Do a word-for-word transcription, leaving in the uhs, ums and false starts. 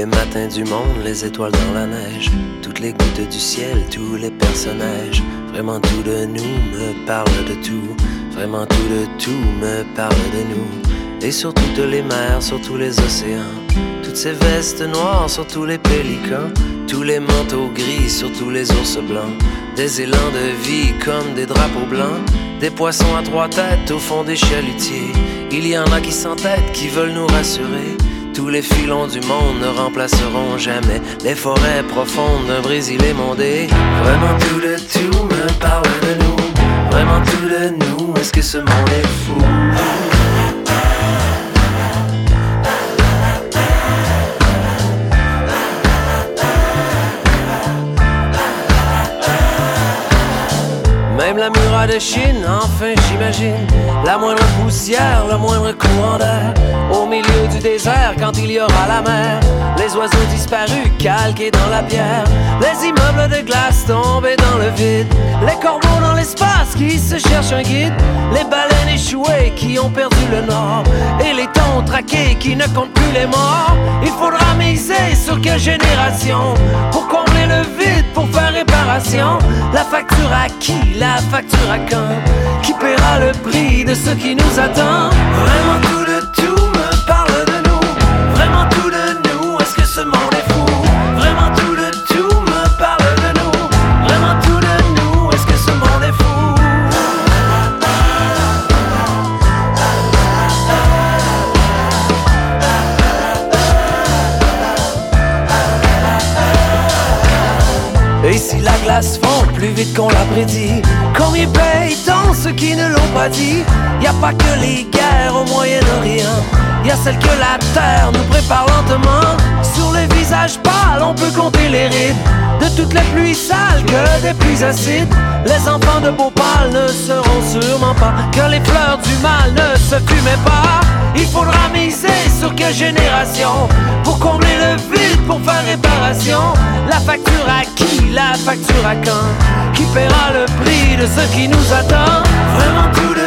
les matins du monde, les étoiles dans la neige, toutes les gouttes du ciel, tous les personnages. Vraiment tout de nous me parle de tout, vraiment tout de tout me parle de nous. Et sur toutes les mers, sur tous les océans, toutes ces vestes noires sur tous les pélicans, tous les manteaux gris sur tous les ours blancs, des élans de vie comme des drapeaux blancs, des poissons à trois têtes au fond des chalutiers. Il y en a qui s'entêtent, qui veulent nous rassurer. Tous les filons du monde ne remplaceront jamais les forêts profondes d'un Brésil émondé. Vraiment tout de tout me parle de nous, vraiment tout de nous, est-ce que ce monde est fou? Même la muraille de Chine, enfin j'imagine, la moindre poussière, le moindre courant d'air, au milieu du désert quand il y aura la mer, les oiseaux disparus calqués dans la pierre, les immeubles de glace tombés dans le vide, les corbeaux dans l'espace qui se cherchent un guide, les baleines échouées qui ont perdu le nord, et les thons traqués qui ne comptent plus les morts. Il faudra miser sur quelle génération pour combler le vide, pour faire réparation. La facture à qui? La facture à quand? Qui paiera le prix de ce qui nous attend? Vraiment tout de tout me parle de nous, vraiment tout de nous, est-ce que ce monde est fou? Vraiment tout de tout me parle de nous, vraiment tout de nous, est-ce que ce monde est fou? Et si la glace fond plus vite qu'on l'a prédit, combien paye-t-on ceux qui ne l'ont pas dit? Y a pas que les guerres au Moyen-Orient, y a celle que la terre nous prépare lentement. Sur les visages pâles on peut compter les rides de toutes les pluies sales que des pluies acides. Les enfants de Bhopal ne seront sûrement pas que les fleurs du mal ne se fumaient pas. Il faudra miser sur quelle génération pour combler le vide, pour faire réparation. La facture à qui? La facture à quand? Qui paiera le prix de ce qui nous attend? Vraiment tout de